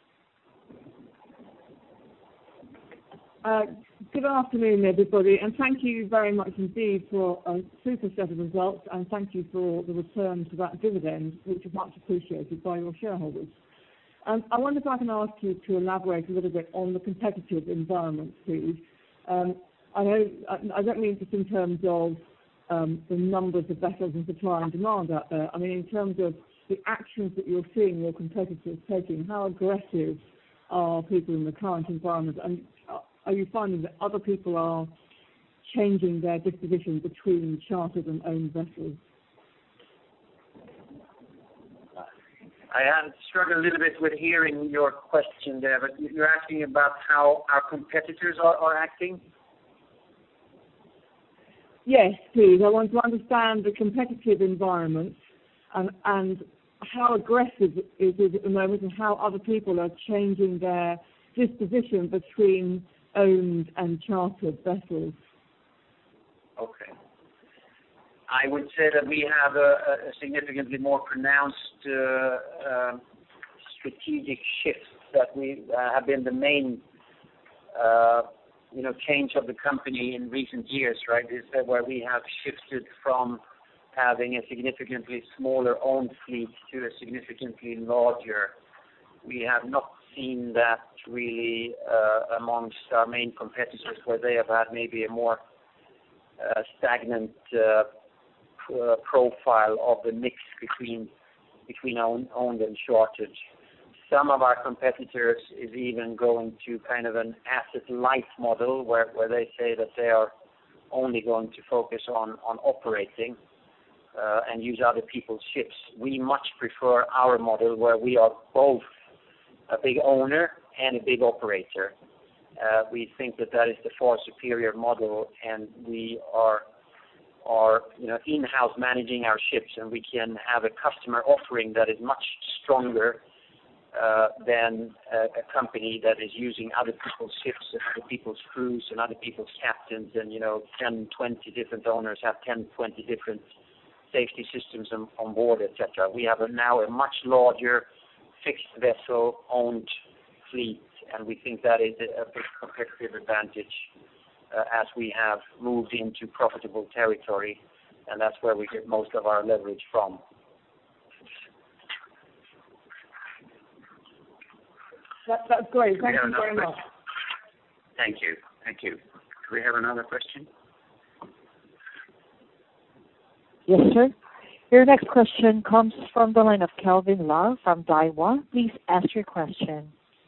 Uh, good afternoon, everybody, and thank you very much indeed for a super set of results, and thank you for the return to that dividend, which is much appreciated by your shareholders. Um, I wonder if I can ask you to elaborate a little bit on the competitive environment, please. Um, I know I, I don't mean just in terms of um, the numbers of vessels and supply and demand out there. I mean in terms of the actions that you're seeing your competitors taking. How aggressive are people in the current environment, and are you finding that other people are changing their disposition between chartered and owned vessels? I have struggled a little bit with hearing your question there, but you're asking about how our competitors are, are acting? Yes, please. I want to understand the competitive environment and, and how aggressive it is at the moment and how other people are changing their disposition between owned and chartered vessels. Okay. I would say that we have a, a significantly more pronounced uh, uh, strategic shift that we uh, have been the main, uh, you know, change of the company in recent years, right? Is that where we have shifted from having a significantly smaller owned fleet to a significantly larger. We have not seen that really uh, amongst our main competitors, where they have had maybe a more uh, stagnant uh, Uh, profile of the mix between between owned, owned and chartered. Some of our competitors is even going to kind of an asset-light model where, where they say that they are only going to focus on, on operating uh, and use other people's ships. We much prefer our model where we are both a big owner and a big operator. Uh, we think that that is the far superior model, and we are are you know in-house managing our ships, and we can have a customer offering that is much stronger uh, than a, a company that is using other people's ships and other people's crews and other people's captains, and you know ten, twenty different owners have ten, twenty different safety systems on, on board, et cetera. We have a, now a much larger fixed vessel owned fleet, and we think that is a, a big competitive advantage. Uh, as we have moved into profitable territory, and that's where we get most of our leverage from. That, that's great. Thank you very question? much. Thank you. Thank you. Do we have another question? Yes, sir. Your next question comes from the line of Kelvin Lau from Daiwa. Please ask your question.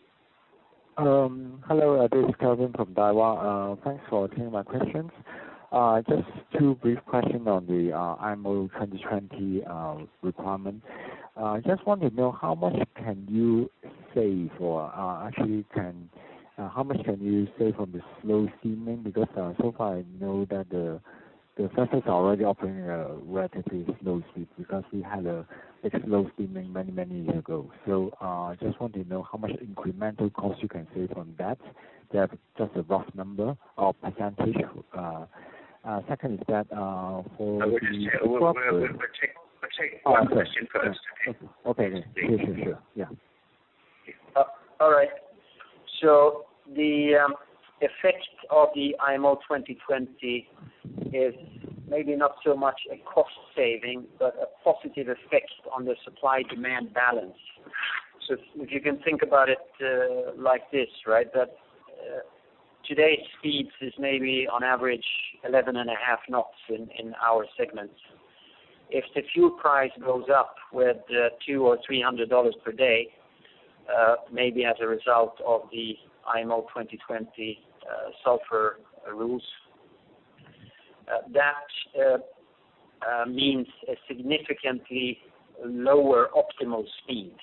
Um, hello, uh, this is Kelvin from Daiwa. Uh, thanks for taking my questions. Uh, just two brief questions on the uh, I M O twenty twenty uh, requirement. I uh, just want to know how much can you save, or uh, actually can uh, how much can you save from the slow steaming? Because uh, so far I know that the the vessels are already operating a relatively slow speed, because we had a big slow steaming many, many years ago. So I uh, just want to know how much incremental cost you can save on that. Do you have just a rough number or percentage? Uh, uh, second is that uh, for so we'll the... Just, uh, we'll, we'll, we'll, we'll take, we'll take oh, one sorry. question first. Yeah. Okay, okay. Sure, sure, sure. Yeah. Uh, all right. So the um, effect of the I M O twenty twenty is maybe not so much a cost saving, but a positive effect on the supply-demand balance. So if you can think about it uh, like this, right, that uh, today's speeds is maybe on average eleven and a half knots in, in our segments. If the fuel price goes up with uh, two or three hundred dollars per day, uh, maybe as a result of the I M O twenty twenty uh, sulfur uh, rules, Uh, that uh, uh, means a significantly lower optimal speed.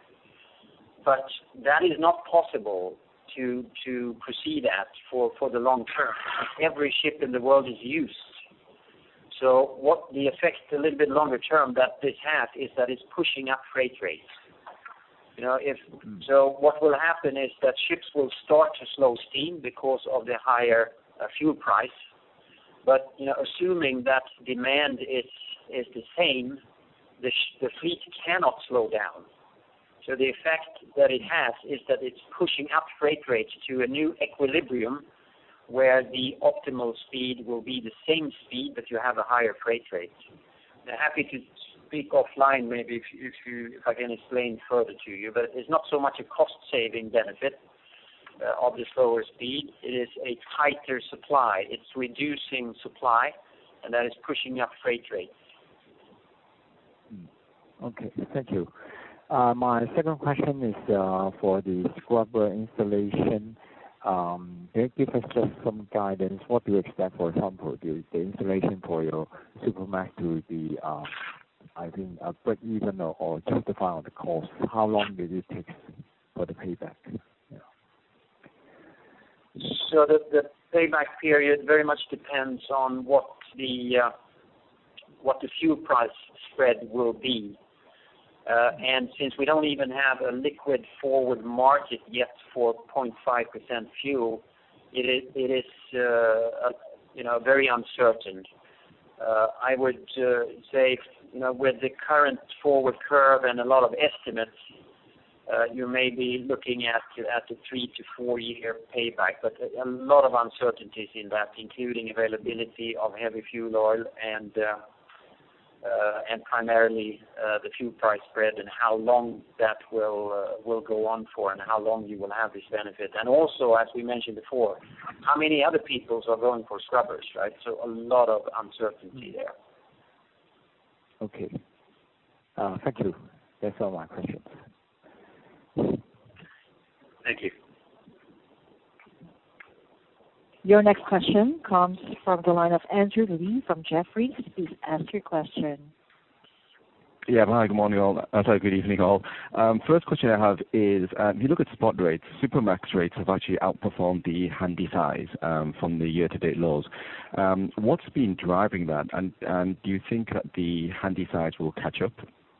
But that is not possible to to proceed at for, for the long term. Every ship in the world is used. So what the effect a little bit longer term that this has is that it's pushing up freight rates. You know, if so, what will happen is that ships will start to slow steam because of the higher uh, fuel price. But you know, assuming that demand is is the same, the sh- the fleet cannot slow down. So the effect that it has is that it's pushing up freight rates to a new equilibrium, where the optimal speed will be the same speed, but you have a higher freight rate. I'm happy to speak offline maybe if, if, you, if I can explain further to you, but it's not so much a cost-saving benefit uh, of the slower speed. It is a tighter supply. It's reducing supply, and that is pushing up freight rates. Okay, thank you. Uh, my second question is uh, for the scrubber installation. Um, can you give us just some guidance? What do you expect, for example, the, the installation for your Supramax to be, um, I think, a break even or, or justify on the cost? How long did it take for the payback? Yeah. So the, the payback period very much depends on what the uh, what the fuel price spread will be. Uh, and since we don't even have a liquid forward market yet for zero point five percent fuel, it is, it is uh, you know, very uncertain. Uh, I would uh, say, you know, with the current forward curve and a lot of estimates, uh, you may be looking at at a three to four year payback, but a, a lot of uncertainties in that, including availability of heavy fuel oil and uh, Uh, and primarily uh, the fuel price spread and how long that will uh, will go on for and how long you will have this benefit. And also, as we mentioned before, how many other people are going for scrubbers, right? So a lot of uncertainty there. Okay. Uh, thank you. That's all my questions. Thank you. Your next question comes from the line of Andrew Lee from Jefferies. Please ask your question. Yeah, hi, good morning all. Uh, sorry, good evening all. Um, first question I have is, um, if you look at spot rates, Supramax rates have actually outperformed the Handysize um, from the year-to-date lows. Um, what's been driving that, and, and do you think that the Handysize will catch up?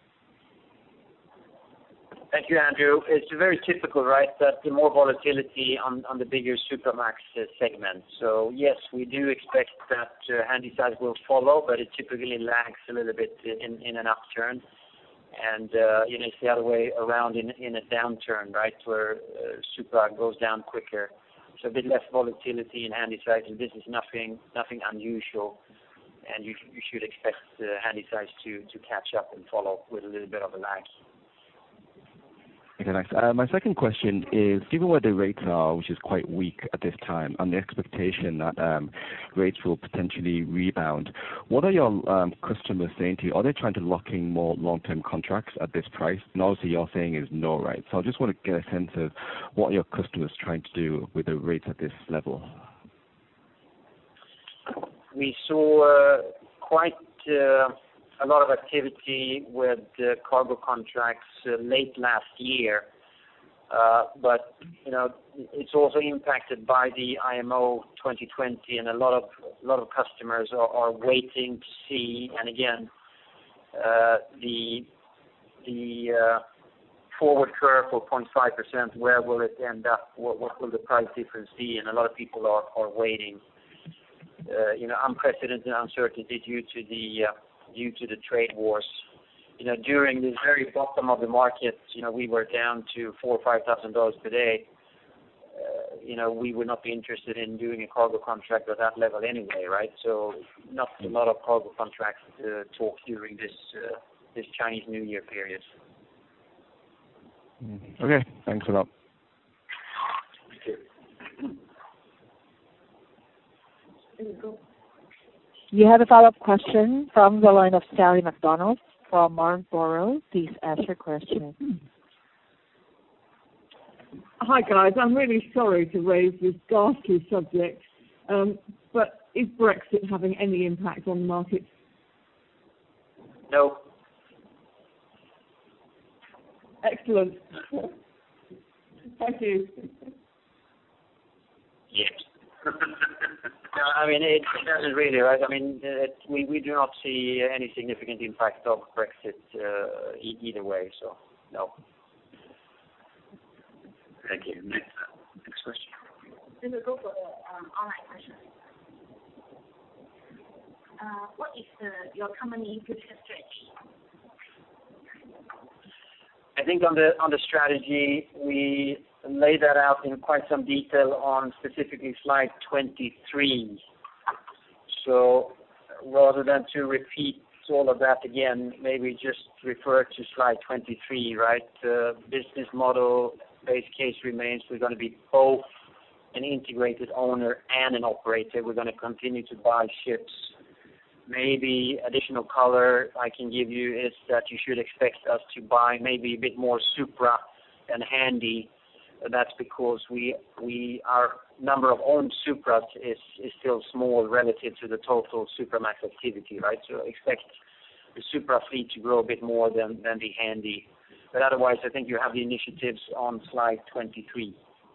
Thank you, Andrew. It's very typical, right, that the more volatility on, on the bigger Supramax uh, segment. So, yes, we do expect that uh, Handysize will follow, but it typically lags a little bit in, in an upturn. And, uh, you know, it's the other way around in, in a downturn, right, where uh, Supra goes down quicker. So a bit less volatility in Handysize, and this is nothing nothing unusual. And you, you should expect uh, Handysize to, to catch up and follow with a little bit of a lag. Okay, thanks. Uh, my second question is, given where the rates are, which is quite weak at this time, and the expectation that um, rates will potentially rebound, what are your um, customers saying to you? Are they trying to lock in more long-term contracts at this price? And obviously you're saying is no, right? So I just want to get a sense of what are your customers trying to do with the rates at this level. We saw uh, quite... Uh, a lot of activity with uh, cargo contracts uh, late last year, uh, but you know it's also impacted by the I M O twenty twenty, and a lot of a lot of customers are, are waiting to see. And again, uh, the the uh, forward curve for zero point five percent, where will it end up? What, what will the price difference be? And a lot of people are are waiting. Uh, you know, unprecedented uncertainty due to the uh, due to the trade wars. You know, during the very bottom of the market, you know, we were down to four or five thousand dollars per day. Uh, you know, we would not be interested in doing a cargo contract at that level anyway, right? So, not a lot of cargo contracts uh, talk during this uh, this Chinese New Year period. Okay, thanks a lot. You have a follow-up question from the line of Sally McDonald from Marlborough. Please ask your question. Hi guys, I'm really sorry to raise this ghastly subject, um, but is Brexit having any impact on the market? No. Excellent. Thank you. Yes. No, I mean, it, it doesn't really, right? I mean, it, we, we do not see any significant impact of Brexit uh, e- either way, so no. Thank you. Next, next question. We will go for the um, online question. Uh, what is the, your company future strategy? I think on the on the strategy, we lay that out in quite some detail on specifically slide twenty-three. So rather than to repeat to all of that again, maybe just refer to slide twenty-three, right? Uh, business model, base case remains we're going to be both an integrated owner and an operator. We're going to continue to buy ships. Maybe additional color I can give you is that you should expect us to buy maybe a bit more Supra than Handy. That's because we we our number of owned Supras is, is still small relative to the total Supramax activity, right? So expect the Supra fleet to grow a bit more than, than the Handy. But otherwise, I think you have the initiatives on slide twenty-three.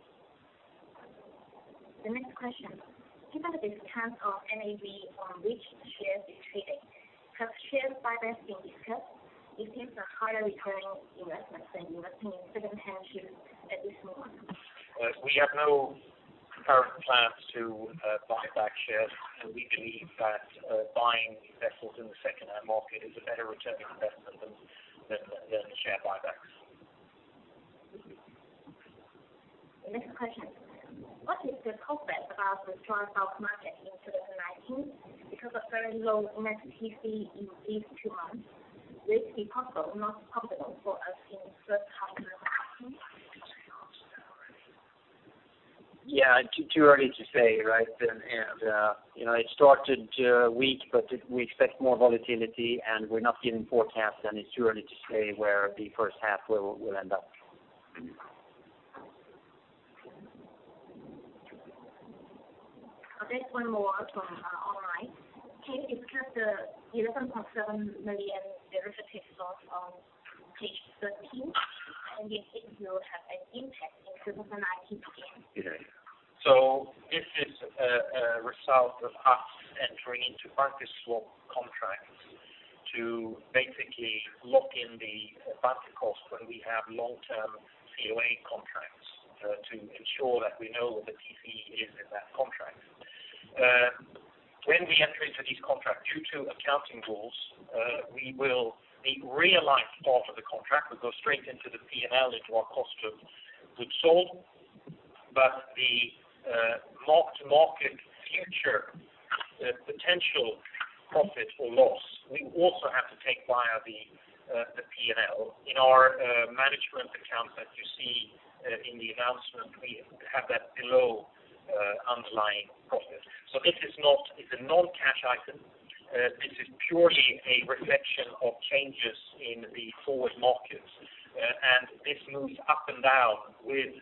The next question. Given the discount of N A V on which shares is trading, have shares buybacks been discussed? It seems a higher returning investment than investing in second-hand ships at this moment. Uh, we have no current plans to uh, buy back shares, and we believe that uh, buying vessels in the second-hand market is a better returning investment than, than, than share buybacks. The next question. What is the prospect about the dry bulk market in twenty nineteen? Because of very low net T C in these two months, will it be possible, not possible for us in the first half of twenty nineteen? Yeah, too, too early to say, right? And, and uh, you know, it started uh, weak, but it, we expect more volatility, and we're not giving forecasts, and it's too early to say where the first half will, will end up. There's one more from uh, online. Can you discuss the eleven point seven million derivative loss on page thirteen, and if it will have an impact in twenty nineteen again? Yeah. So this is a, a result of us entering into bunker swap contracts to basically lock in the bunker cost when we have long-term C O A contracts uh, to ensure that we know what the T C E is in that contract. Uh, when we enter into these contracts, due to accounting rules, uh, we will, the realized part of the contract will go straight into the P and L, into our cost of goods sold, but the uh, mark-to-market future uh, potential profit or loss, we also have to take via the, uh, the P and L. In our uh, management accounts that you see uh, in the announcement, we have that below Uh, underlying profit. So this is not, it's a non-cash item. Uh, this is purely a reflection of changes in the forward markets. Uh, and this moves up and down with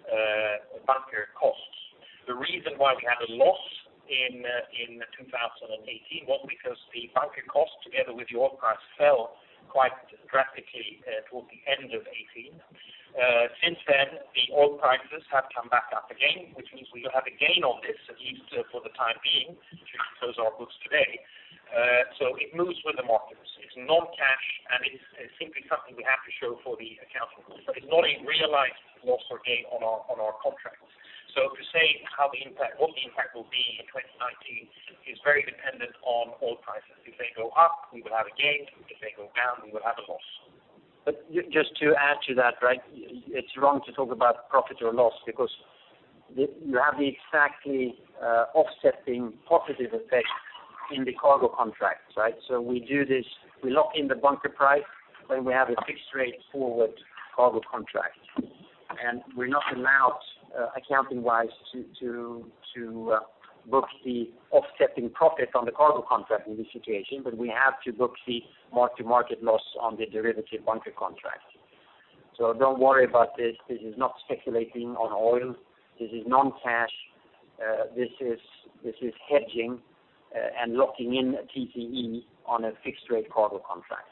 uh, bunker costs. The reason why we had a loss in uh, in two thousand eighteen was because the bunker cost, together with the oil price, fell quite drastically uh, towards the end of eighteen. Uh, since then, the oil prices have come back up again, which means we will have a gain on this, at least uh, for the time being, should we close our books today. Uh, so it moves with the markets. It's non-cash, and it's, it's simply something we have to show for the accounting rules. But it's not a realized loss or gain on our on our contracts. So to say how the impact, what the impact will be in twenty nineteen is very dependent on oil prices. If they go up, we will have a gain. If they go down, we will have a loss. But just to add to that, right, it's wrong to talk about profit or loss because the, you have the exactly uh, offsetting positive effect in the cargo contracts, right? So we do this, we lock in the bunker price when we have a fixed rate forward cargo contract. And we're not allowed, uh, accounting-wise, to, to, to uh, book the offsetting profit on the cargo contract in this situation, but we have to book the mark-to-market loss on the derivative bunker contract. So don't worry about this. This is not speculating on oil. This is non-cash. Uh, this is this is hedging uh, and locking in a T C E on a fixed-rate cargo contract.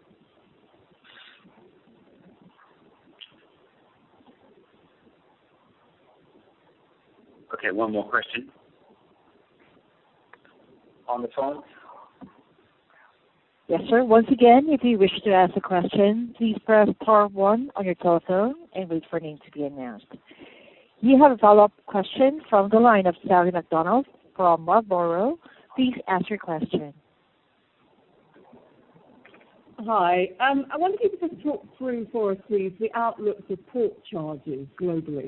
Okay, one more question. On the phone? Yes, sir. Once again, if you wish to ask a question, please press star one on your telephone and wait for a name to be announced. You have a follow-up question from the line of Sally McDonald from Marlborough. Please ask your question. Hi. Um, I wonder if you could just talk through for us, please, the outlook for port charges globally.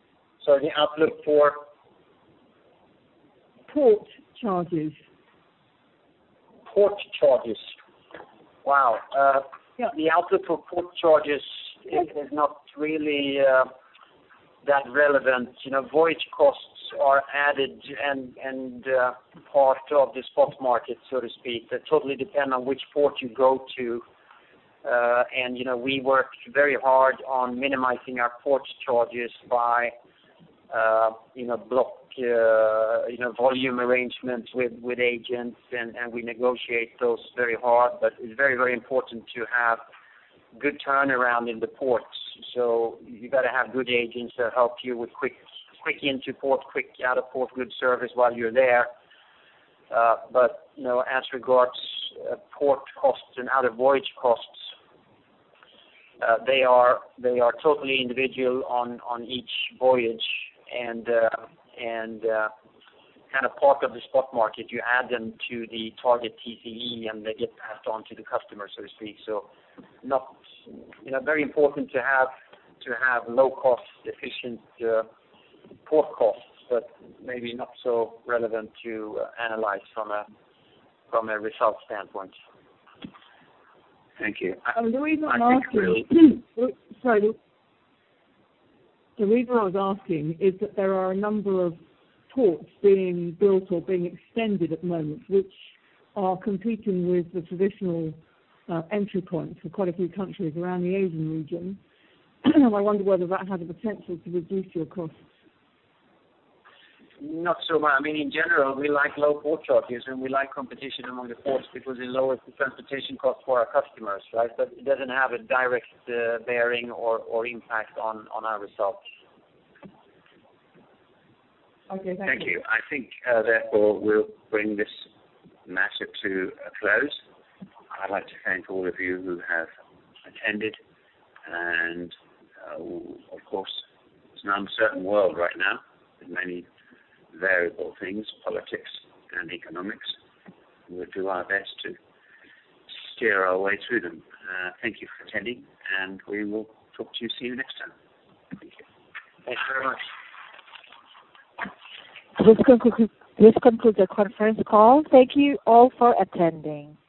So the outlook for port charges. port charges. Wow. Uh, yeah, the outlook for port charges is, is not really uh, that relevant. You know, voyage costs are added and and uh, part of the spot market, so to speak. That totally depend on which port you go to. Uh, and you know, we worked very hard on minimizing our port charges by uh, you know block uh, you know volume arrangements with, with agents, and, and we negotiate those very hard. But it's very very important to have good turnaround in the ports. So you got to have good agents that help you with quick quick into port, quick out of port, good service while you're there. Uh, but you know, as regards uh, port costs and other voyage costs, uh, they are they are totally individual on, on each voyage, and uh, and uh, kind of part of the spot market. You add them to the target T C E, and they get passed on to the customer, so to speak. So, not you know very important to have to have low cost, efficient uh, port costs, but maybe not so relevant to uh, analyze from a from a result standpoint. Thank you. I mean, the reason I'm I asking, really... sorry, the, the reason I was asking is that there are a number of ports being built or being extended at the moment, which are competing with the traditional uh, entry points for quite a few countries around the Asian region. I wonder whether that has the potential to reduce your costs. Not so much. I mean, in general, we like low port charges, and we like competition among the ports because it lowers the transportation cost for our customers, right? But it doesn't have a direct uh, bearing or, or impact on, on our results. Okay, thank, Thank you. you. I think, uh, therefore, we'll bring this matter to a close. I'd like to thank all of you who have attended, and uh, of course, it's an uncertain world right now with many variable things, politics and economics. We'll do our best to steer our way through them. Uh, thank you for attending, and we will talk to you, see you next time. Thank you. Thanks very much. This concludes, this concludes the conference call. Thank you all for attending.